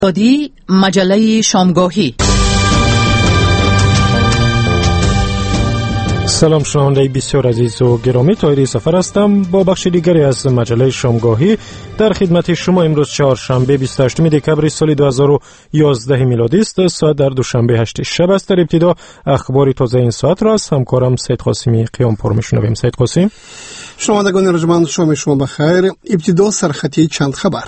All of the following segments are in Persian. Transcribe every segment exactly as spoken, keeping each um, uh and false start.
دادی مجله شامگاهی. سلام شنونده بسیار عزیز و گرامی، طاهری سفر هستم با بخش دیگری از مجله شامگاهی در خدمت شما. امروز چهارشنبه بیست و هشتم دکبر سال دو هزار و یازده میلادی است. ساعت در دوشنبه هشت شب است. در ابتدا اخبار تازه این ساعت را از همکارم سید قاسمی قیامپور میشنویم. سید قاسم. شنوندگان ارجمند، شام شما بخیر. ابتدا سرخطی چند خبر.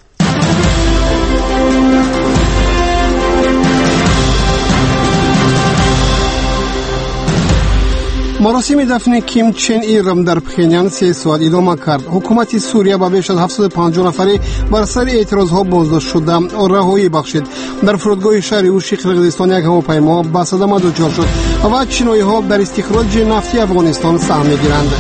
مراسم دفن کیم چن ایرم در پخینیان سه ساعت ادامه کرد. حکومت سوریه با بیش از هفتصد و پنجاه نفری بر سر اعتراضها بازداشت شده و رهایی بخشید. در فرودگاه شهر اوشی قرقیزستان یک هواپیما با صدمه دچار شد و چینایی‌ها در استخراج نفتی افغانستان سهم می‌گیرند.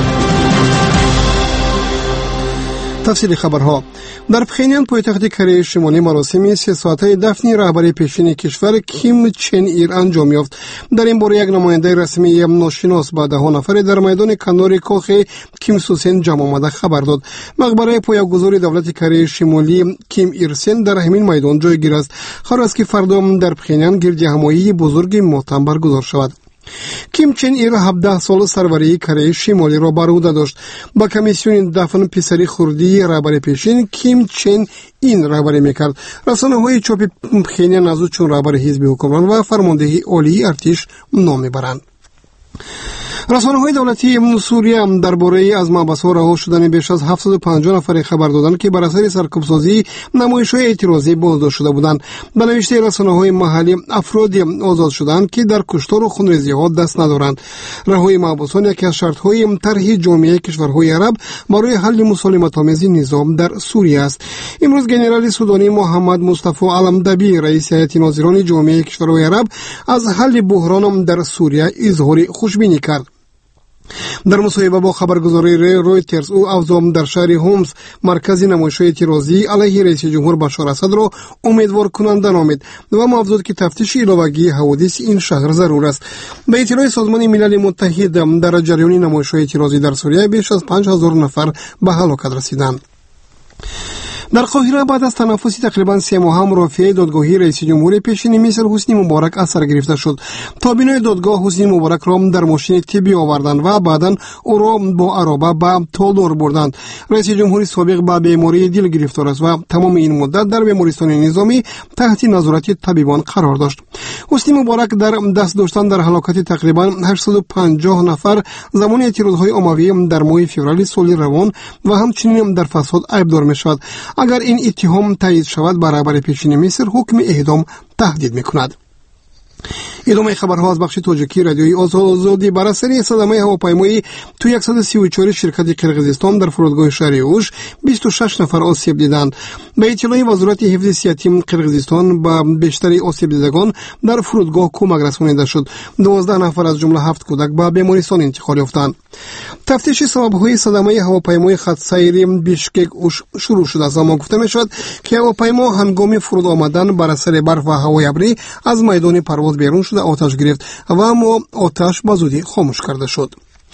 تفصیل خبرها. در پخینیان پایتخت کره شمالی مراسم سه ساعته دفن رهبر پیشین کشور کیم چن ایر انجام یافت. در این باره یک نماینده رسمی ناشناس با ده نفر در میدان کنار کاخ کیم سوسن جمع آمده خبر داد. مقبره پایه‌گذار دولت کره شمالی کیم ایر سن در همین میدان جایگیر است. قرار است که فردا در پخینیان گردهمایی بزرگ ماتم برگزار شود. کیم چن ایر هفده سال سروری کره شمالی را بر عهده داشت. با کمیسیون دفن پسری خردی رهبر پیشین کیم چن این رهبری میکرد. رسانه‌های چاپ پخینیان از او چون رهبر حزب حکمران و فرمانده عالی ارتش نام میبرند. رسانه‌های دولتی سوریه درباره از محبس‌ها رها شدن بیش از هفتصد و پنجاه نفر خبر دادند که بر اثر سرکوب‌سازی نمایش‌های اعتراضی بازداشت شده بودند. به نوشته رسانه‌های محلی، افرادی آزاد شدند که در کشتار و خونریزی‌ها دست ندارند. رهایی محبوسان یکی از شرط‌های طرح جامعه کشورهای عرب برای حل مسالمت‌آمیز نظام در سوریه است. امروز گنرال سودانی محمد مصطفی علمدبی رئیس هیئت ناظران جامعه کشورهای عرب از حل بحران در سوریه اظهار خوشبینی کرد. در مصاحبه با خبرگزاری رویترز او افزود در شهر هومس مرکز نمایش‌های اعتراضی علیه رئیس جمهور بشار اسد را امیدوار کننده نامید و افزود که تفتیش علاوگی حوادث این شهر ضرور است. به اطلاع سازمان ملل متحد در جریان نمایش‌های اعتراضی در سوریه بیش از پنج هزار نفر به هلاکت رسیدند. در قاهره بعد از تنفسی تقریبا سه ماه هم رافعه دادگاهی رئیس جمهور پیشین مصر حسنی مبارک اثر گرفته شد. تابعین دادگاه حسنی مبارک را در ماشین طبی آوردند و بعداً او را با عربه به تالدور بردند. رئیس جمهور سابق با بیماری دل گرفتار است و تمام این مدت در بیمارستان نظامی تحت نظارت طبیبان قرار داشت. حسنی مبارک در دست داشتن در هلاکت تقریبا هشتصد و پنجاه نفر زمان اعتراضهای عمومی در ماه فوریه سال روان و همچنین در فساد ایبدار می‌شود. اگر این اتهام تایید شود بر رهبر پیشین مصر حکم اعدام تهدید می‌کند. ادامه خبرها از بخش تاجیکی رادیوی آزادی. بر اثر صدمه هواپیمایی تو صد و سی و چهار شرکت قرقیزستان در فرودگاه شهر اوش بیست و شش نفر آسیب دیدند. به اطلاع وزارت حفظ صحتی قرقیزستان با بیشتر آسیب دیدگان در فرودگاه کمک رسانیده شد. دوازده نفر از جمله هفت کودک به بیمارستان انتقال یافتند. تفتیش سبب‌های صدمه هواپیمای خط سیری بیشکک اوش شروع شده است، اما گفته می‌شود که هواپیما هنگام فرود آمدن بر اثر برف و هوای ابری از میدان پرواز بیرون شده آتش گرفت و اما آتش به زودی خاموش کرده شد.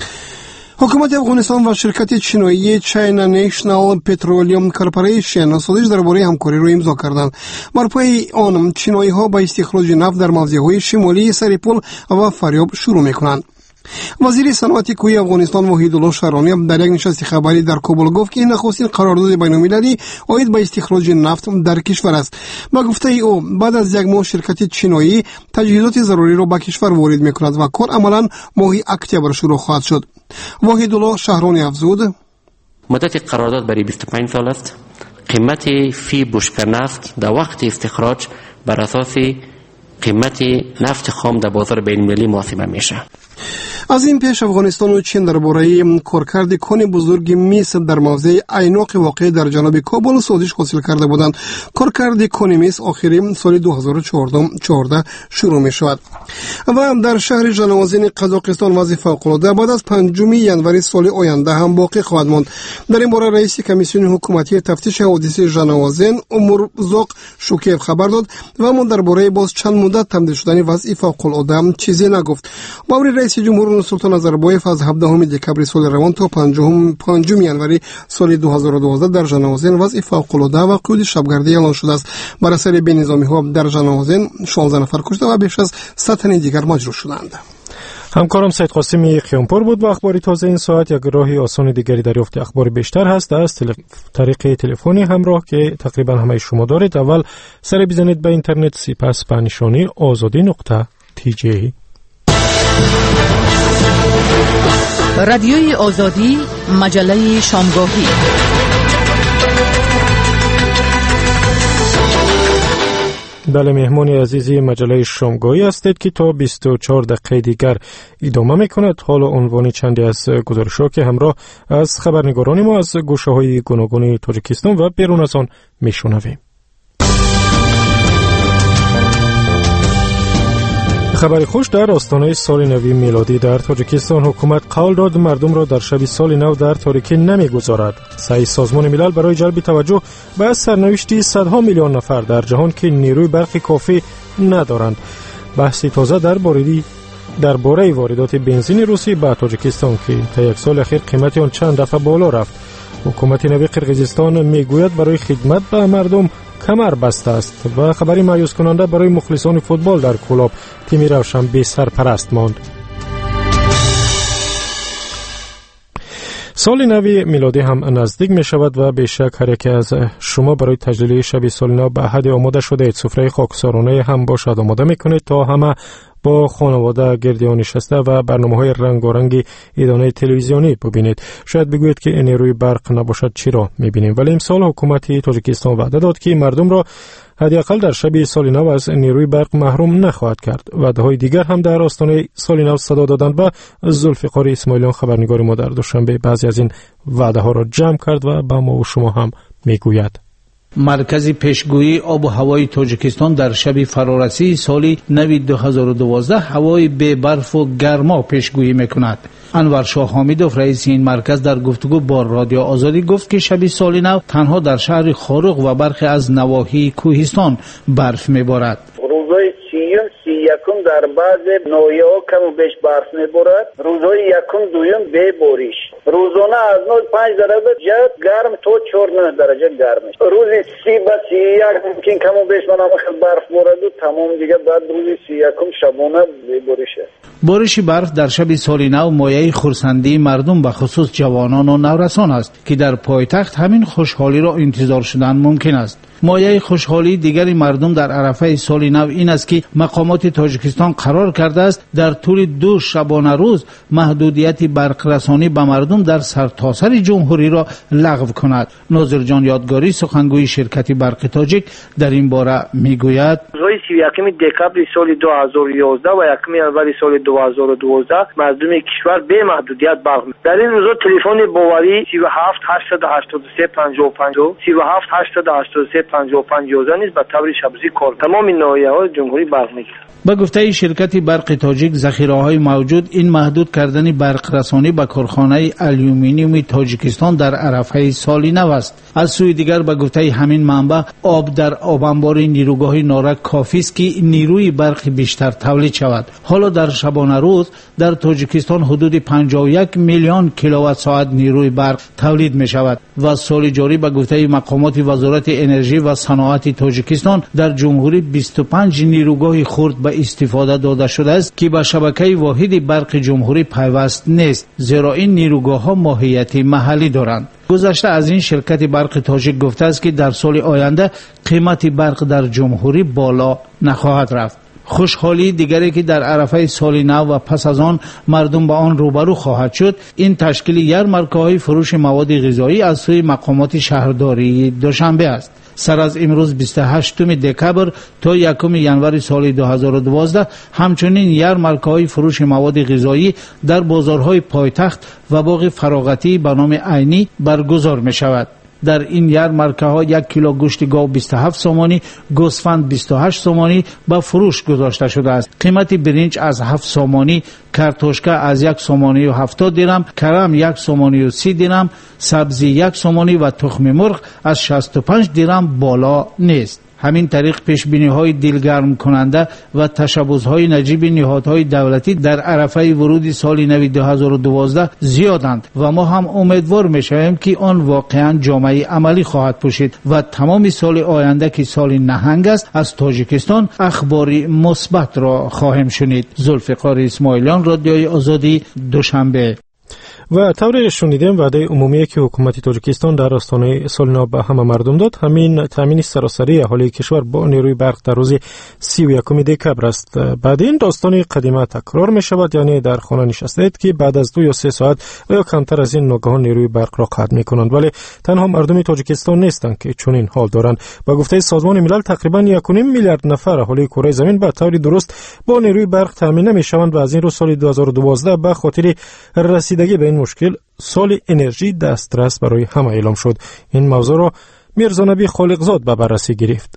حکومت افغانستان و شرکت چینایی چاینا نیشنال پترولیوم کورپوریشن سازش درباره همکاری را امضا کردند. بر پای آن چینایی‌ها با استخراج نفت در موضع‌های شمالی سریپول و فاریاب شروع می‌کنند. وزیر صنعت کوهی افغانستان وحیدالله شهرانی در یک نشست خبری در کابل گفت که نخستین قرارداد بین‌المللی عاید به استخراج نفت در کشور است. با گفته او بعد از یک ماه شرکت چینایی تجهیزات ضروری را به کشور وارد می‌کند و کار عملاً ماه اکتبر شروع خواهد شد. وحیدالله شهرانی افزود مدت قرارداد برای بیست و پنج سال است. قیمت فی بشکه نفت در وقت استخراج بر اساس قیمت نفت خام در بازار بین‌المللی محاسبه میشه. از این پیش افغانستان و چین درباره کارکرد کان بزرگ میس در موضع عیناق واقع در جنوب کابل سازش حاصل کرده بودند. کارکرد کان میس آخرین سال دو هزار و چهارده شروع می شود. و در شهر جنوازین قزاقستان وضع فوق‌العاده بعد از پنجم ژانویه سال آینده هم باقی خواهد ماند. در این باره رئیس کمیسیون حکومتی تفتیش حوادث جنوازین امور زاق شوکیف خبر داد و اما درباره باز چند مدت تمدید شدن وضع فوق‌العاده چیزی نگفت. باور رئیس جمهور نورسلطان نظربایف از هفدهم دکبر سال روان تا پنجم پنجم ینوری سال دو هزار و دوازده در ژنوزن وضع فوق‌العاده و قید شبگردی اعلان شده است. بر اثر بی‌نظامی‌ها در ژنوزن شانزده نفر کشته و بیش از صد تن دیگر مجروح شدند. همکارم سید قاسمی قیامپور بود و اخباری تازه این ساعت یک راه آسان دیگری دریافت اخبار بیشتر هست از تل... طریق تلفنی همراه که تقریبا همه شما دارید. اول سر بزنید به اینترنت سپس به نشانی آزادی نقطه تی جی. رادیوی آزادی، مجله شامگاهی. بله، مهمانی عزیزی مجله شامگاهی هستید که تا بیست و چهار دقیقه دیگر ادامه میکند. حالا عنوانی چندی از گزارش‌ها که همراه از خبرنگاران ما از گوشه‌های گوناگون تاجیکستان و بیرون از آن میشنویم. خبر خوش در آستانه سال نو میلادی در تاجیکستان حکومت قول داد مردم را در شب سال نو در تاریکی نمیگذارد. سعی سازمان ملل برای جلب توجه به سرنوشت صدها میلیون نفر در جهان که نیروی برق کافی ندارند. بحثی تازه در باردی در باره واردات بنزین روسی به تاجیکستان که تا یک سال اخیر قیمت آن چند دفعه بالا رفت. حکومت نو قرقیزستان میگوید برای خدمت به مردم کمر بسته است و خبری مایوس کننده برای مخلصان فوتبال در کلاب تیم روشن بی سرپرست ماند. سال نو میلادی هم نزدیک می شود و به شک هر یک از شما برای تجلیل شب سال نو به حد آماده شده اید. سفره خاکسارانه هم باشد آماده می کنید تا همه با خانواده گرد آن نشسته و برنامه‌های رنگارنگ ایدانه تلویزیونی ببینید. شاید بگویید که نیروی برق نباشد چرا می‌بینیم، ولی امسال حکومت تاجیکستان وعده داد که مردم را حداقل در شب سال نو از نیروی برق محروم نخواهد کرد. وعده‌های دیگر هم در آستانه سال نو صدا دادند و ذوالفقار اسماعیلیان خبرنگار ما در دوشنبه بعضی از این وعده‌ها را جمع کرد و به ما و شما هم میگوید. مرکز پیشگویی آب و هوای تاجیکستان در شب فرارسی سال نو دو هزار و دوازده هوای بی برف و گرما پیشگویی میکند. انور شاه حامیدوف رئیس این مرکز در گفتگو با رادیو آزادی گفت که شب سال نو تنها در شهر خاروق و برخی از نواحی کوهستان برف میبارد. روزهای سیوم سی یکم در بعض ناحیه‌ها کم و بیش برف میبارد. روزهای یکم دویم بی بارش. روزانه از نو پنج درجه جد گرم تا چهار درجه گرم. روز سی با سی یک ممکن کم و بیش منم برف بارد و تمام دیگه بعد روز سی یکم شبانه بی بارشه. بارش برف در شب سال نو مایه خرسندی مردم به خصوص جوانان و نورسان است که در پایتخت همین خوشحالی را انتظار شدن ممکن است. مایه خوشحالی دیگری مردم در عرفه سال نو این است که مقامات تاجیکستان قرار کرده است در طول دو شبانه روز محدودیت برق رسانی به مردم در سرتاسر جمهوری را لغو کند. ناظر جان یادگاری سخنگوی شرکت برق تاجیک در این باره میگوید: روز سی و یکم دکبر سال دو هزار و یازده و یکم ینوری سال دو هزار و دوازده مردم کشور به محدودیت برق می. در این روزا تلفن باوری سی و هفت هشتصد و هشتاد و سه پنجاه و پنج سی و هفت هشتصد و هشتاد و سه پنجاه و پنج نیز به طور شبزی کار تمام ناحیه‌های جمهوری برق می‌گیرد. با گفته شرکت برق تاجیک ذخیره‌های موجود این محدود کردن برق رسانی به کارخانه آلومینیوم تاجیکستان در عرفه سال نو است. از سوی دیگر با گفته همین منبع آب در آب انبار نیروگاه نارک کافی است که نیروی برق بیشتر تولید شود. حالا در شبانه روز در تاجیکستان حدود پنجاه و یک میلیون کیلووات ساعت نیروی برق تولید می شود و سال جاری با گفته مقامات وزارت انرژی و صنعت تاجیکستان در جمهوری بیست و پنج نیروگاه خرد به استفاده داده شده است که به شبکه واحد برق جمهوری پیوست نیست، زیرا این نیروگاه ها ماهیت محلی دارند. گذشته از این شرکت برق تاجیک گفته است که در سال آینده قیمت برق در جمهوری بالا نخواهد رفت. خوشحالی دیگری که در عرفه سال نو و پس از آن مردم با آن روبرو خواهد شد این تشکیل یرمرکه‌های فروش مواد غذایی از سوی مقامات شهرداری دوشنبه است. سر از امروز بیست و هشتم دکبر تا یکم ینوری سال دو هزار و دوازده همچنین یرمرکه‌های فروش مواد غذایی در بازارهای پایتخت و باغ فراغتی به نام عینی برگزار می شود. در این یرمرکه ها یک کیلو گوشت گاو بیست و هفت سومانی، گوسفند بیست و هشت سومانی به فروش گذاشته شده است. قیمت برنج از هفت سومانی، کارتوشکا از یک سومانی و هفتاد درم، کرم یک سومانی و سی درم، سبزی یک سومانی و تخم مرغ از شصت و پنج درم بالا نیست. همین طریق پیشبینی‌های دلگرم کننده و تشبث‌های نجیب نهادهای دولتی در عرفه ورود سال نو دو هزار و دوازده زیادند و ما هم امیدوار می‌شویم که آن واقعاً جامعه عملی خواهد پوشید و تمام سال آینده که سال نهنگ است از تاجیکستان اخبار مثبت را خواهیم شنید. ذوالفقار اسماعیلیان، رادیوی آزادی، دوشنبه. و طور شنیدیم وعده عمومی که حکومت تاجیکستان در آستانه سال نو به همه مردم داد همین تامین سراسری اهالی کشور با نیروی برق در روز سی و یکم دکبر است. بعد این داستان قدیمه تکرار می شود، یعنی در خانه نشستید که بعد از دو یا سه ساعت و یا کمتر از این ناگهان نیروی برق را قطع می کنند، ولی تنها مردم تاجیکستان نیستند که چنین حال دارند. با گفته سازمان ملل تقریبا یک و نیم میلیارد نفر اهالی کره زمین به طور درست با نیروی برق تامین نمی شوند و از این رو سال دو هزار و دوازده به خاطر رسیدگی به این مشکل سال انرژی دسترس برای همه اعلام شد. این موضوع را میرزا نبی خالقزاد به بررسی گرفت.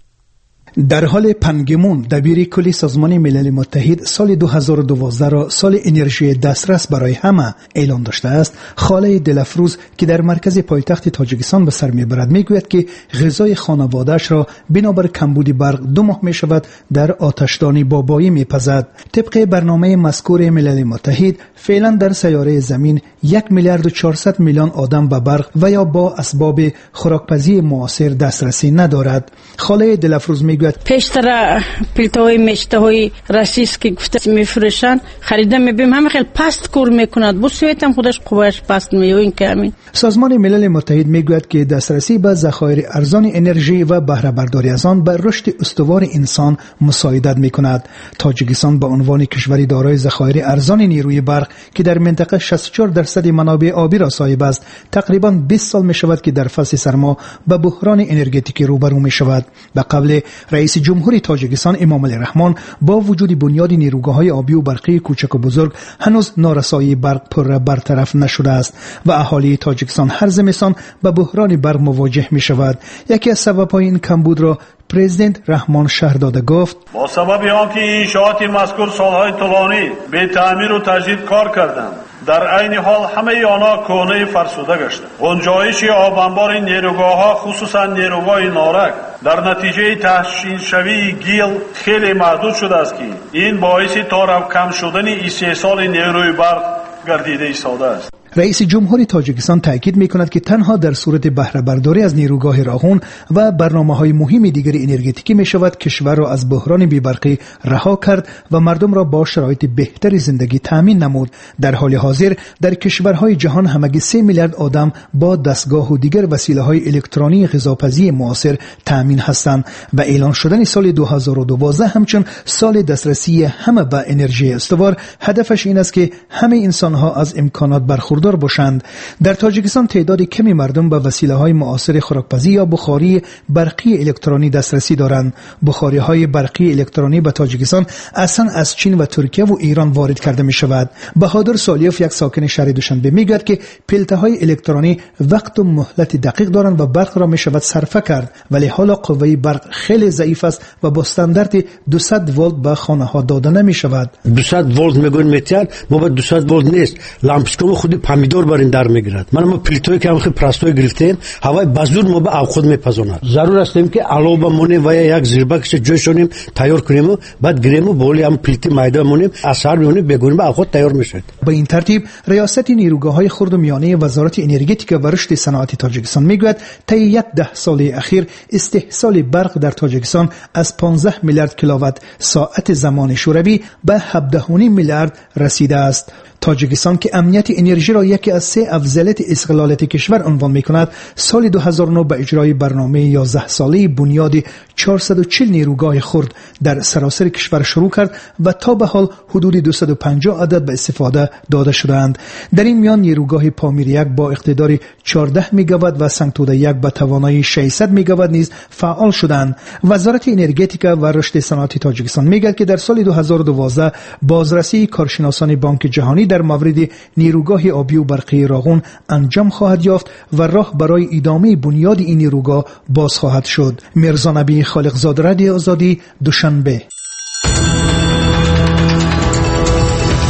در حال پنگمون دبیر کلی سازمان ملل متحد سال دو هزار و دوازده را سال انرژی دسترس برای همه اعلام داشته است. خاله دلفروز که در مرکز پایتخت تاجیکستان به سر میبرد میگوید که غذای خانواده‌اش را بنابر کمبود برق دو ماه می شود در آتشدانی بابایی میپزد. طبق برنامه مذکور ملل متحد فعلا در سیاره زمین یک میلیارد و چهارصد میلیون آدم به برق و یا با اسباب خوراکپزی معاصر دسترسی ندارد. خاله دلفروز میگوید پیشتر پلتوهای مشتهای رسیس که گفته میفروشن خریده میبیم همه خیلی پست کار میکند، بو سویت هم خودش قوهش پست میوین که همین. سازمان ملل متحد میگوید که دسترسی به ذخایر ارزان انرژی و بهره برداری از آن به رشد استوار انسان مساعدت میکند. تاجیکستان به عنوان کشوری دارای ذخایر ارزان نیروی برق که در منطقه شصت و چهار درصد منابع آبی را صاحب است، تقریبا بیست سال میشود که در فصل سرما به بحران انرژتیکی روبرو میشود. به قبل رئیس جمهوری تاجیکستان امام علی رحمان با وجود بنیاد نیروگاه‌های آبی و برقی کوچک و بزرگ هنوز نارسایی برق پر برطرف نشده است و اهالی تاجیکستان هر زمستان با بحران برق مواجه می‌شود. یکی از سبب‌های این کمبود را پرزیدنت رحمان شهرداده گفت با سبب آنکه انشاءات مذکور سالهای طولانی به تعمیر و تجدید کار کردند، در عین حال همه آنها کهنه فرسوده گشتند. گنجایش آب انبار نیروگاه‌ها خصوصا نیروگاه نارک در نتیجه تحسین شوی گیل خیلی محدود شده است که این باعث تا کم شدن استحصال نیروی برق گردیده ساده است. رئیس جمهوری تاجیکستان تاکید می‌کند که تنها در صورت بهره برداری از نیروگاه راغون و برنامه‌های مهم دیگر انرژتیکی می‌شود کشور را از بحران بی‌برقی رها کرد و مردم را با شرایط بهتری زندگی تامین نمود. در حال حاضر در کشورهای جهان همگی سه میلیارد آدم با دستگاه و دیگر وسیله‌های الکترونی غذاپزی معاصر تامین هستند و اعلان شدن سال دو هزار و دوازده همچون سال دسترسی همه به انرژی استوار هدفش این است که همه انسان‌ها از امکانات برخوردار باشند. در تاجیکستان تعداد کمی مردم به وسیله‌های معاصر خوراکپزی یا بخاری برقی الکترونی دسترسی دارند. بخاری‌های برقی الکترونی به تاجیکستان اصلا از چین و ترکیه و ایران وارد کرده می‌شود. بهادر سالیوف یک ساکن شهر دوشنبه میگوید که پلته‌های الکترونی وقت و مهلت دقیق دارند و برق را می‌شود صرفه کرد، ولی حالا قوه برق خیلی ضعیف است و با استاندارد دویست ولت به خانه‌ها داده نمی‌شود. دویست ولت میگن میتر، ما دویست ولت نیست. لامپشکو خودی پامیدور برین در میگیرد. من ما پلیتوی که هم خیلی پرستوی گرفتیم، هوای بازور ما به آب خود میپزوند. ضرور است که علاوه مونیم و یک زیربکش جوشونیم تیار کنیم و بعد گیریم و بولی هم پلیتی مایده مونیم اثر میونیم بگونیم به آب خود تیار میشه. به این ترتیب ریاست نیروگاه‌های خرد و میانه وزارت انرژتیک و رشد صنعت تاجیکستان میگوید طی یک ده سال اخیر استحصال برق در تاجیکستان از پانزده میلیارد کیلووات ساعت زمان شوروی به هفده و نیم میلیارد رسیده است. تاجیکستان که امنیت انرژی را یکی از سه افضلیت استقلالات کشور عنوان می‌کند، سال دو هزار و نه به اجرای برنامه یازده ساله بنیاد چهارصد و چهل نیروگاه خرد در سراسر کشور شروع کرد و تا به حال حدود دویست و پنجاه عدد به استفاده داده شدند. در این میان نیروگاه پامیر یک با اقتدار چهارده میگاوات و سنگتوده یک با توانایی ششصد میگاوات نیز فعال شدند. وزارت انرژتیک و رشد صنعت تاجیکستان میگوید که در سال دو هزار و دوازده بازرسی کارشناسان بانک جهانی در مورد نیروگاه آبی و برقی راغون انجام خواهد یافت و راه برای ادامه بنیاد این نیروگاه باز خواهد شد. میرزا نبی خالقزاد، رادیو آزادی، دوشنبه.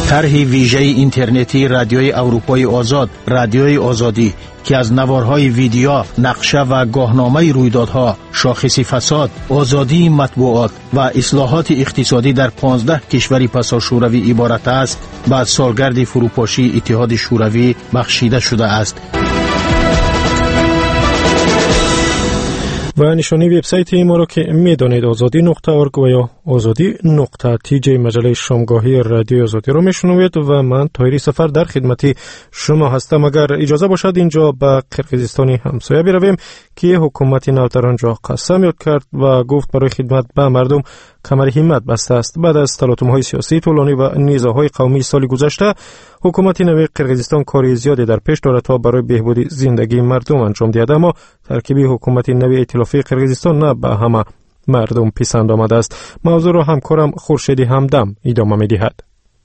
طرح ویژه اینترنتی رادیوی اروپای آزاد، رادیوی آزادی که از نوارهای ویدیو، نقشه و گاهنامه رویدادها، شاخص فساد، آزادی مطبوعات و اصلاحات اقتصادی در پانزده کشور پسا شوروی عبارت است، بعد سالگرد فروپاشی اتحاد شوروی بخشیده شده است. و نشانی وبسایت ما را که میدانید آزادی نقطه ارگ و یا آزادی نقطه تی جی مجله شامگاهی رادیو آزادی را میشنوید و من طاهری سفر در خدمت شما هستم. اگر اجازه باشد اینجا به قرقیزستان همسایه برویم که حکومت نو در آنجا قسم یاد کرد و گفت برای خدمت به مردم کمر همت بسته است. بعد از تلاطم‌های سیاسی طولانی و نزاع‌های قومی سال گذشته، حکومت نو قرقیزستان کاری زیادی در پیش دارد تا برای بهبود زندگی مردم انجام دهد، اما ترکیب حکومت نو ائتلافی قرقیزستان نه به همه مردم پسند آمده است. موضوع را همکارم خورشیدی همدم ادامه می‌دهد.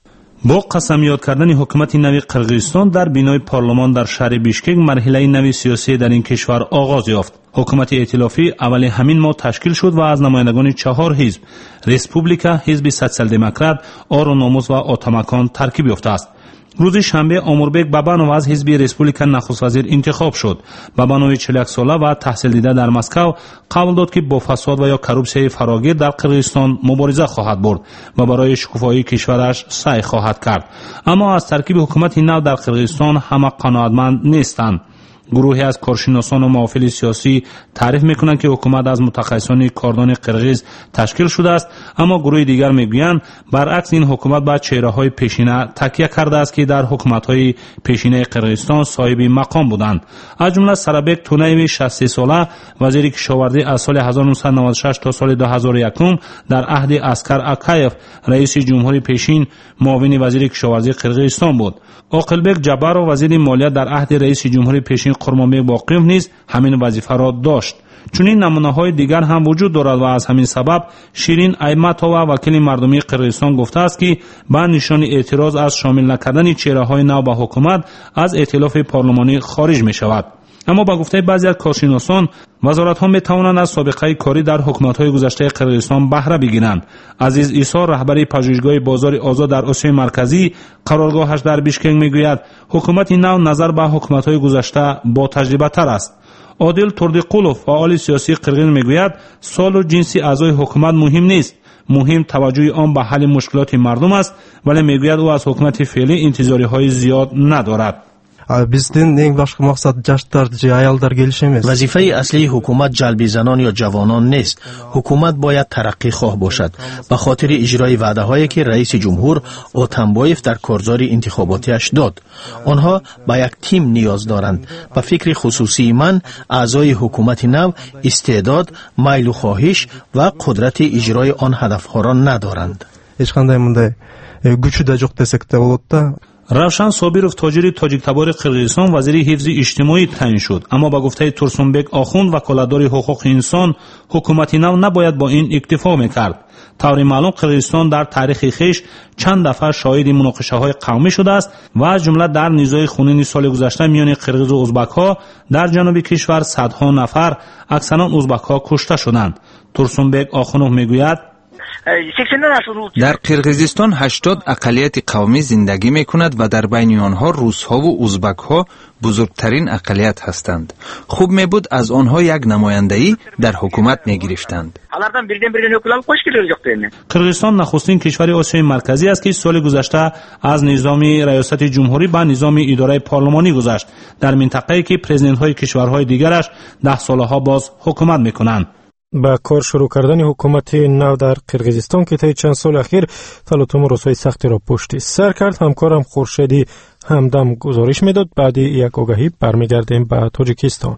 با قسم یاد کردن حکومت نو قرقیزستان در بینای پارلمان در شهر بیشکک، مرحله نو سیاسی در این کشور آغاز یافت. حکومت ائتلافی اول همین ماه تشکیل شد و از نمایندگان چهار حزب، ریسپوبلیکا، حزب سوسیال دموکرات، آر و ناموس و آتامکان ترکیب یافته است. روز شنبه آموربک بابانوف از حزب ریسپوبلیکا نخست وزیر انتخاب شد. بابانوف چهل و یک ساله و تحصیل دیده در مسکو قول داد که با فساد و یا کروپسیای فراگیر در قرقیزستان مبارزه خواهد برد و برای شکوفایی کشورش سعی خواهد کرد. اما از ترکیب حکومت نو در قرقیزستان همه قناعتمند نیستند. گروهی از کارشناسان و معافل سیاسی تعریف میکنند که حکومت از متخصصان کاردان قرقیز تشکیل شده است، اما گروه دیگر میگویند برعکس این حکومت به چهره‌های پیشینه تکیه کرده است که در حکومت‌های پیشینه قرقیزستان صاحب مقام بودند. از جمله سرابک تونایوی شصت و سه ساله وزیر کشاورزی از سال هزار و نهصد و نود و شش تا سال دو هزار و یک در عهد اسکر اکایف رئیس جمهوری پیشین معاون وزیر کشاورزی قرقیزستان بود. عاقلبک جبارو وزیر مالیات در عهد رئیس جمهوری پیشین قرمانبک باقیوف نیز همین وظیفه را داشت. چون این نمونه‌های دیگر هم وجود دارد و از همین سبب شیرین ایمتووا وکیل مردمی قرقیزستان گفته است که با نشان اعتراض از شامل نکردن چهره‌های نو به حکومت از ائتلاف پارلمانی خارج می‌شود. اما با گفته بعضی از کارشناسان وزارت‌ها می‌توانند از سابقه کاری در حکومت‌های گذشته قرقیزستان بهره بگیرند. عزیز عیسی رهبر پژوهشگاه بازار آزاد در آسیای مرکزی قرارگاهش در بیشکک می‌گوید حکومت نو نظر به حکومت‌های گذشته با تجربه تر است. عادل توردیقولوف فعال سیاسی قرقیز می‌گوید سال و جنسی اعضای حکومت مهم نیست، مهم توجه آن به حل مشکلات مردم است، ولی می‌گوید او از حکومت فعلی انتظاری‌های زیاد ندارد. Bizden eng boshqa maqsad yoshlar, ayollar kelish emas. وظیفه اصلی حکومت جلب زنان یا جوانان نیست. حکومت باید ترقی خواه باشد. به خاطر اجرای وعده هایی که رئیس جمهور اتنبایف در کارزار انتخاباتیش داد. آنها به یک تیم نیاز دارند. به فکر خصوصی من اعضای حکومت نو استعداد، میل و خواهش و قدرت اجرای آن هدفها را ندارند. Hech qanday bunday kuchi da yo'q desak da bo'ladi. равшан собиров тоҷири тоҷиктабори қирғизистон вазири ҳифзи иҷтимоӣ таъин шуд, аммо ба гуфтаи турсунбек охунд ваколатдори ҳуқуқи инсон ҳукумати нав набояд бо ин иктифо мекард. таври маълум қирғизистон дар таърихи хиш чанд дафъа шоҳиди муноқишаҳои қавмӣ шудааст ва аз ҷумла дар низои хунини соли гузашта миёни қирғизу узбакҳо дар ҷануби кишвар садҳо нафар аксарон узбакҳо кушта шуданд. турсунбек охунов мегӯяд در قرقیزستان هشتاد اقلیت قومی زندگی می کند و در بین آنها روس‌ها و ازبک‌ها بزرگترین اقلیت هستند. خوب می بود از آنها یک نمایندگی در حکومت می گرفتند. قرقیزستان نخستین کشور آسیای مرکزی است که سال گذشته از نظام ریاست جمهوری به نظام اداره پارلمانی گذشت، در منطقه‌ای که پرزیدنت‌های کشورهای دیگرش ده سالها باز حکومت می کنند. با کار شروع کردن حکومت نو در قرقیزستان که طی چند سال اخیر تلاطم و رسوایی سختی را پشت سر کرد، همکارم خورشیدی همدم گزارش میداد. بعد یک آگهی برمیگردیم به تاجیکستان.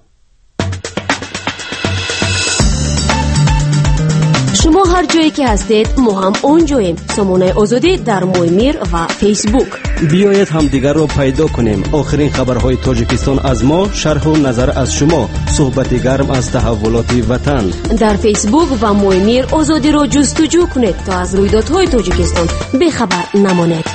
شما هر جایی که هستید ما هم اونجاییم. سامانه آزادی در مویمیر و فیسبوک. بیایید هم دیگر را پیدا کنیم. آخرین خبرهای تاجیکستان از ما، شرح و نظر از شما، صحبت گرم از تحولات وطن. در فیسبوک و مویمیر آزادی را جستجو کنید تا از رویدادهای تاجیکستان بی‌خبر نمانید.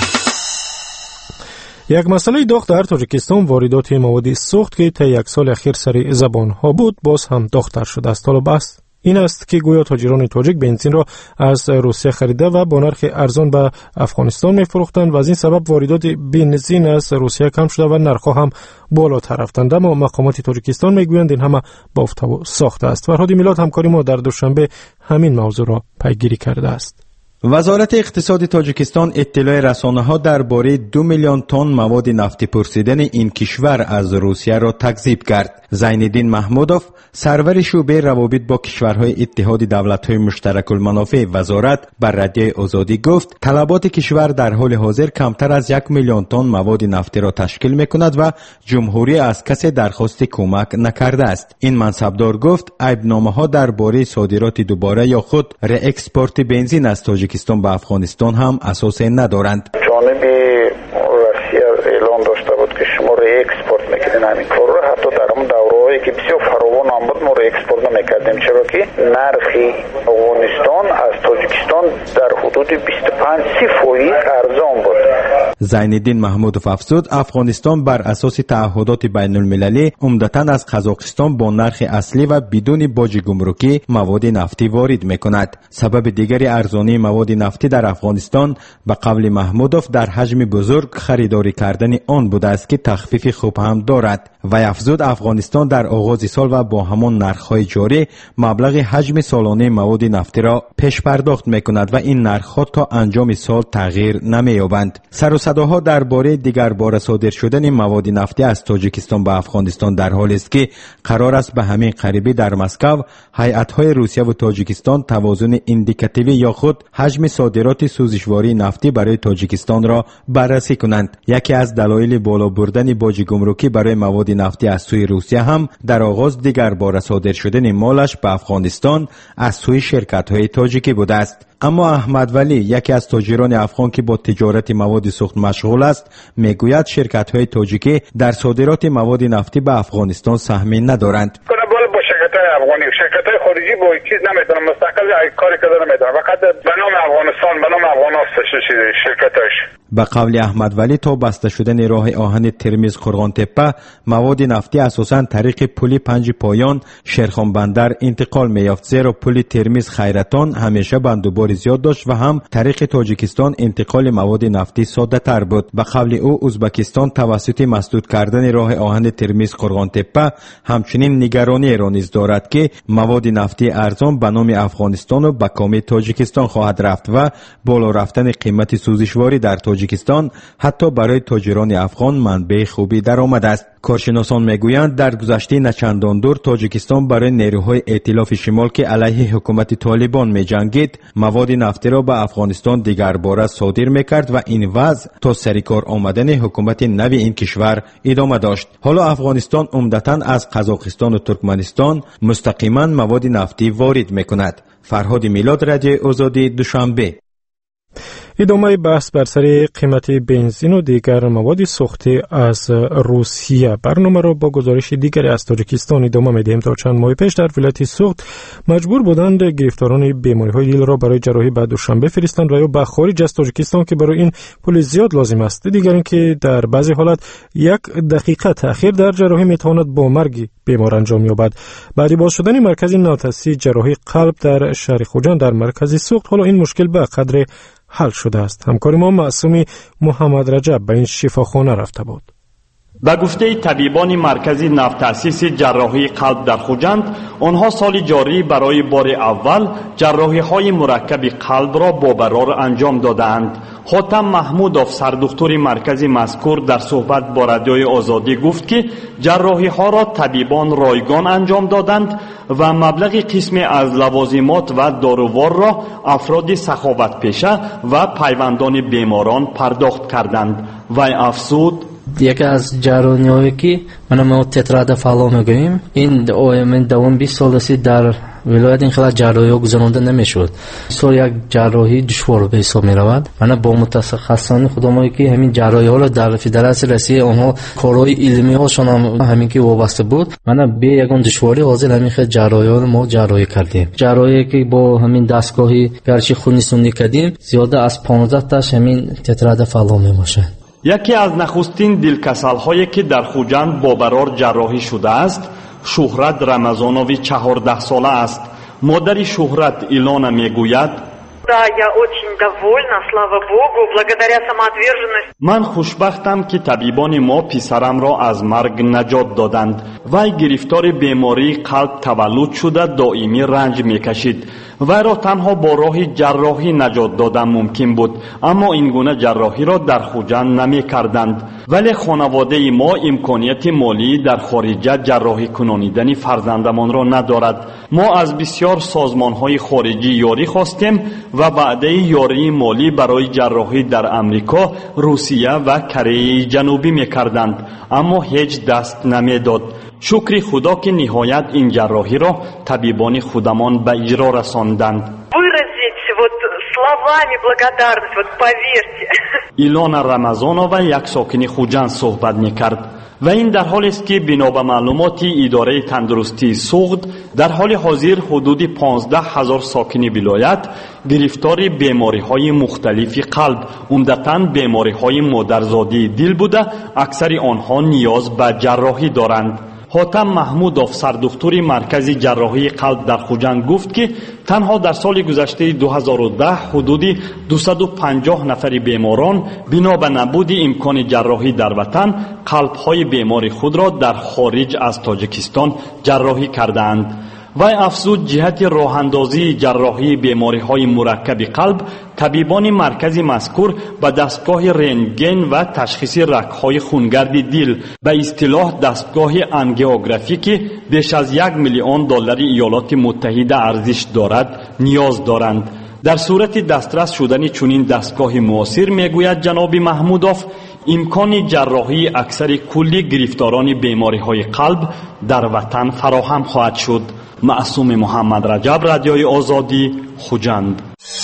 یک مسئله داغ در تاجیکستان واردات مواد سوخت که طی یک سال اخیر سر زبان ها بود باز هم داغ‌تر شده است. حالا بحث این است که گویا تاجران تاجیک بنزین را از روسیه خریده و با نرخ ارزان به افغانستان می‌فروختند و از این سبب واردات بنزین از روسیه کم شده و نرخ‌ها هم بالاتر رفتند. اما مقامات تاجیکستان میگویند این همه بافته و ساخته است. فرهاد میلاد همکاری ما در دوشنبه همین موضوع را پیگیری کرده است. وزارت اقتصاد تاجیکستان اطلاع رسانه‌ها درباره دو میلیون تن مواد نفتی پرسیدن این کشور از روسیه را تکذیب کرد. زین‌الدین محمودوف، سرور شعبه روابط با کشورهای اتحاد دولت‌های مشترک المنافع وزارت، بر رادیوی آزادی گفت طلبات کشور در حال حاضر کمتر از یک میلیون تن مواد نفتی را تشکیل می‌کند و جمهوری از کسی درخواست کمک نکرده است. این منصبدار گفت عیبنامه‌ها درباره صادرات دوباره یا خود ری اکسپورت بنزین از تاجیکستان به افغانستان هم اساس ندارند. جانب روسیه اعلام داشته بود که شما ری اکسپورت میکنین همین کار رو، حتی در اون دوره‌ای که بسیار فراوان هم بود ما ری اکسپورت نمیکردیم، چرا که نرخی افغانستان از تاجیکستان در حدود بیست و پنج فیصد ارزان بود. زین‌الدین محمودوف افزود افغانستان بر اساس تعهدات بین المللی عمدتاً از قزاقستان با نرخ اصلی و بدون باج گمرکی مواد نفتی وارد میکند. سبب دیگری ارزانی مواد نفتی در افغانستان به قول محمودوف در حجم بزرگ خریداری کردن آن بوده است که تخفیف خوب هم دارد. و افزود افغانستان در آغاز سال و با همان نرخ‌های جاری مبلغ حجم سالانه مواد نفتی را پیش پرداخت میکند و این نرخ‌ها تا انجام سال تغییر نمی‌یابند. سر و صداها درباره دیگر بار صادر شدن مواد نفتی از تاجیکستان به افغانستان در حالی است که قرار است به همین قریبی در مسکو هیئت‌های روسیه و تاجیکستان توازن ایندیکاتیوی یا خود حجم صادرات سوزشواری نفتی برای تاجیکستان را بررسی کنند. یکی از دلایل بالا بردن باج گمرکی برای مواد نفتی از سوی روسیه هم در آغاز دیگر بار صادر شدن مالش به افغانستان از سوی شرکت‌های تاجیکی بوده است. اما احمد ولی، یکی از تاجران افغان که با تجارت مواد سوخت مشغول است، میگوید شرکت‌های تاجیکی در صادرات مواد نفتی به افغانستان سهمی ندارند. با شرکت‌های افغانی و شرکت‌های خارجی با چیز نمیتونن مستقل کاری کردن نمیتونن، فقط به نام افغانستان به نام افغان‌ها شرکت‌هاش. به قول احمد ولی تا بسته شدن راه آهن ترمیز قرغان تپه مواد نفتی اساساً طریق پل پنج پایان شیرخان بندر انتقال می‌یافت، زیرا پل ترمیز خیرتان همیشه بندوبار زیاد داشت و هم طریق تاجیکستان انتقال مواد نفتی ساده تر بود. به قول او ازبکستان توسط مسدود کردن راه آهن ترمیز قرغان تپه همچنین نگرانی را نیز دارد که مواد نفتی ارزان به نام افغانستان و به کام تاجیکستان خواهد رفت و بالا رفتن قیمت سوزشواری در تاجیکستان حتی برای تاجران افغان منبع خوبی درآمد است. کارشناسان میگویند در گذشته نچندان دور تاجیکستان برای نیروهای ائتلاف شمال که علیه حکومت طالبان می‌جنگید مواد نفتی را به افغانستان دیگر باره صادر می‌کرد و این وضع تا سر کار آمدن حکومت نو این کشور ادامه داشت. حالا افغانستان عمدتاً از قزاقستان و ترکمنستان مستقیما مواد نفتی وارد می‌کند. فرهاد میلاد، رادیو آزادی، دوشنبه. ادامه بحث بر سر قیمت بنزین و دیگر مواد سوخته از روسیه. برنامه را با گزارش دیگری از تاجیکستان ادامه می‌دهیم. تا چند ماه پیش در ولایت سوخت مجبور بودند گرفتاران بیماری‌های دل را برای جراحی به دوشنبه فرستند و یا به خارج از تاجیکستان که برای این پول زیاد لازم است. دیگر اینکه در بعضی حالات یک دقیقه تأخیر در جراحی می‌تواند با مرگ بیمار انجام یابد. بعد باز شدن مرکز نوتسی جراحی قلب در شهر خوجند در مرکز سوخت حالا این مشکل به قدر حل شده است. همکار ما معصومی محمد رجب به این شفاخانه رفته بود. به گفته طبیبان مرکز نوتاسیس جراحی قلب در خوجند، آنها سال جاری برای بار اول جراحی های مرکب قلب را با برار انجام دادند. حاتم محمودوف، سردکتر مرکز مذکور، در صحبت با رادیوی آزادی گفت که جراحی ها را طبیبان رایگان انجام دادند و مبلغ قسمی از لوازمات و دارووار را افراد سخاوت پیشه و پیوندان بیماران پرداخت کردند. و افزود یکی از جراحی‌هایی که من ما تتراد فعال میگوییم این من دوام بیست سال است در ولایت این خیلی جراحی گذرانده نمیشد. سال یک جراحی دشوار به حساب می رود. من با متخصصان خودمایی که همین جراحی ها را در فدراسیون روسیه آنها کارهای علمی هاشون هم همین که وابسته بود، من به یگان دشواری حاضر همین خیلی جراحی ها ما جراحی کردیم. جراحی که با همین دستگاهی گرچه خونی سوندی کردیم زیاده از پانزده تاش همین تتراد فعال می باشند. یکی از نخستین دلکسال‌هایی که در خوجند با برار جراحی شده است، شهرت رمضانوی چهارده ساله است. مادر شهرت ایلانا میگوید Да, я очень довольна, слава Богу, благодаря самоотверженности. من خوشبختم که طبیبان ما پسرم را از مرگ نجات دادند. وی گرفتار بیماری قلب تولد شده دائمی رنج میکشید. وی را تنها با راه جراحی نجات دادن ممکن بود، اما این گونه جراحی را در خوجند نمی کردند. ولی خانواده ما امکانیت مالی در خارجه جراحی کنانیدن فرزندمان را ندارد. ما از بسیار سازمان های خارجی یاری خواستیم و وعده یاری مالی برای جراحی در امریکا، روسیه و کره جنوبی میکردند، اما هیچ دست نمیداد. شکر خدا که نهایت این جراحی را طبیبان خودمان به اجرا رساندند. Выразить вот словами благодарность, вот поверьте. ایلانا رمضانова یک ساکن خوجند صحبت میکرد و این در حالی است که بنا به معلومات اداره تندرستی سوغد در حال حاضر حدود پانزده هزار ساکن ولایت گرفتار بیماری های مختلف قلب، عمدتاً بیماری های مادرزادی دل بوده، اکثر آنها نیاز به جراحی دارند. حاتم محمودوف سردکتر مرکز جراحی قلب در خوجند گفت که تنها در سال گذشته دو هزار و ده حدود دویست و پنجاه نفر بیماران بنا به نبود امکان جراحی در وطن قلب‌های بیماری خود را در خارج از تاجیکستان جراحی کردند. وی افزود جهت راه اندازی جراحی بیماری های مرکب قلب طبیبان مرکز مذکور به دستگاه رنتگن و تشخیص رگ‌های خونگرد دل به اصطلاح دستگاه انژیوگرافی که بیش از یک میلیون دلار ایالات متحده ارزش دارد نیاز دارند. در صورت دسترس شدن چنین دستگاه معاصر میگوید جناب محمودوف امکان جراحی اکثر کلی گرفتاران بیماری های قلب در وطن فراهم خواهد شد. معصوم محمد رجب، رادیوی آزادی، خوجند.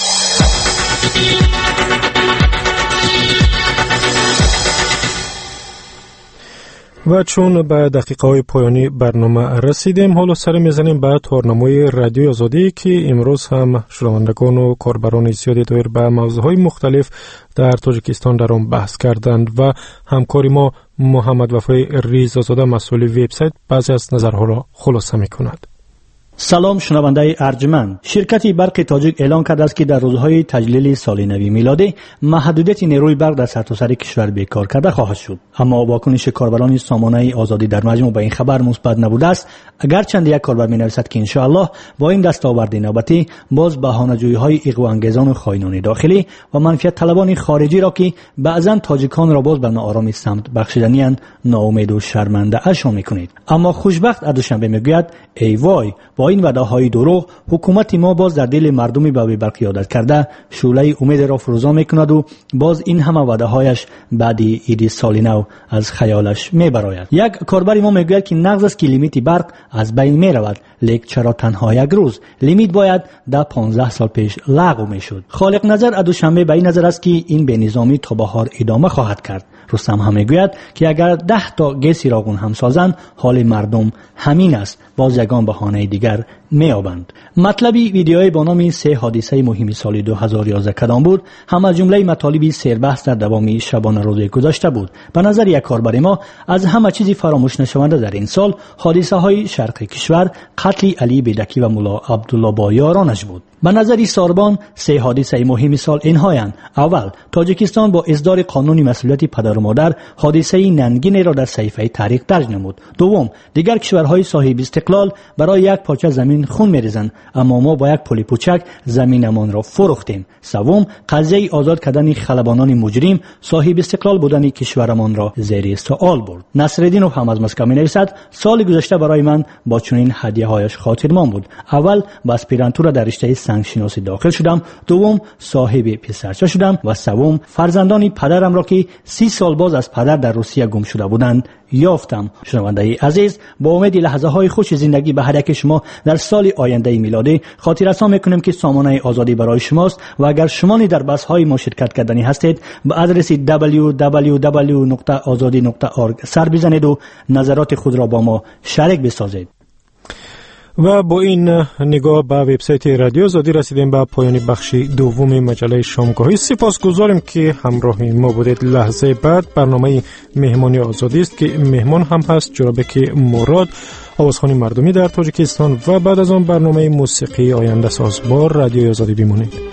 و چون به دقیقه های پایانی برنامه رسیدیم، حالا سر میزنیم به تارنمای رادیوی آزادی که امروز هم شنوندگان و کاربران زیادی دایر به موضوعهای مختلف در تاجیکستان در آن بحث کردند و همکاری ما محمد وفای ریزازاده مسئول وبسایت بعضی از نظرها را خلاصه میکند. سلام شنونده ارجمند. شرکت برق تاجیک اعلان کرده است که در روزهای تجلیل سال نو میلادی محدودیت نیروی برق در سرتاسر کشور بیکار کرده خواهد شد. اما واکنش کاربران سامانه آزادی در مجموع به این خبر مثبت نبوده است، اگرچند یک کاربر می‌نویسد که ان شاء الله با این دستاورد نوبتی باز بهانه‌جویی‌های اغواانگیزان و خائنان داخلی و منفیت طلبان خارجی را که بعضا تاجیکان را باز به ناآرامی سمت بخشیدنی‌اند ناامید و شرمنده اشون می‌کنید. اما خوشبخت دوشنبه میگوید ای وای، با این وعده‌های دروغ حکومت ما باز در دل مردمی به برق عادت کرده شعله امید را فروزان می‌کند و باز این همه وعده‌هایش بعد عید سال نو از خیالش می‌براید. یک کاربر ما میگوید که نقض است که لیمیت برق از بین می‌رود، لیک چرا تنها یک روز؟ لیمیت باید در پانزده سال پیش لغو می‌شد. خالق نظر دوشنبه به این نظر است که این به نظامی تا بهار ادامه خواهد کرد. رستم هم میگوید که اگر ده تا گیس چراغون هم سازند حال مردم همین است، باز یگان بهانه دیگر میابند. مطلبی ویدیوی با نام سه حادثه مهم سال دو هزار و یازده کدام بود هم از جمله مطالبی سربحث در دوام شبانه روز گذشته بود. به نظر یک کاربر ما از همه چیزی فراموش نشونده در این سال حادثه های شرق کشور قتل علی بیدکی و مولا عبدالله با یارانش بود. به نظر ساربان سه حادثه مهم سال اینهایند: اول، تاجیکستان با اصدار قانون مسئولیت پدر و مادر حادثه ننگین را در صحیفه تاریخ درج نمود. دوم، دیگر کشورهای صاحب استقلال برای یک پارچه زمین خون می‌ریزند، اما ما با یک پول کوچک زمینمان را فروختیم. سوم، قضیه آزاد کردن خلبانان مجرم چاهیب استقلال بودن کشورمان را زیر سوال برد. نصرالدینوف هم از مسکو می‌نویسد سال گذشته برای من با چنین هدیه‌هایش خاطرمان بود. اول با اسپیرانتور در رشته سنگ شناسی داخل شدم، دوم صاحب پسرچه شدم و سوم فرزندان پدرم را که سی سال باز از پدر در روسیه گم شده بودند یافتم. شنونده عزیز، با امید لحظه های خوش زندگی به هر یک شما در سال آینده میلادی خاطررسانی میکنیم که سامانه آزادی برای شماست و اگر شما در بحث های ما شرکت کردنی هستید به آدرس دبلیو دبلیو دبلیو نقطه آزادی نقطه اورگ سر بزنید و نظرات خود را با ما شریک بسازید. و با این نگاه به وبسایت رادیو آزادی رسیدیم به پایان بخش دوم مجله شامگاهی. سپاسگزاریم که همراه ما بودید. لحظه بعد برنامه مهمانی آزادی است که مهمان هم هست جناب مراد، آوازخوان مردمی در تاجیکستان، و بعد از آن برنامه موسیقی آینده سازبار رادیو آزادی. بمانید.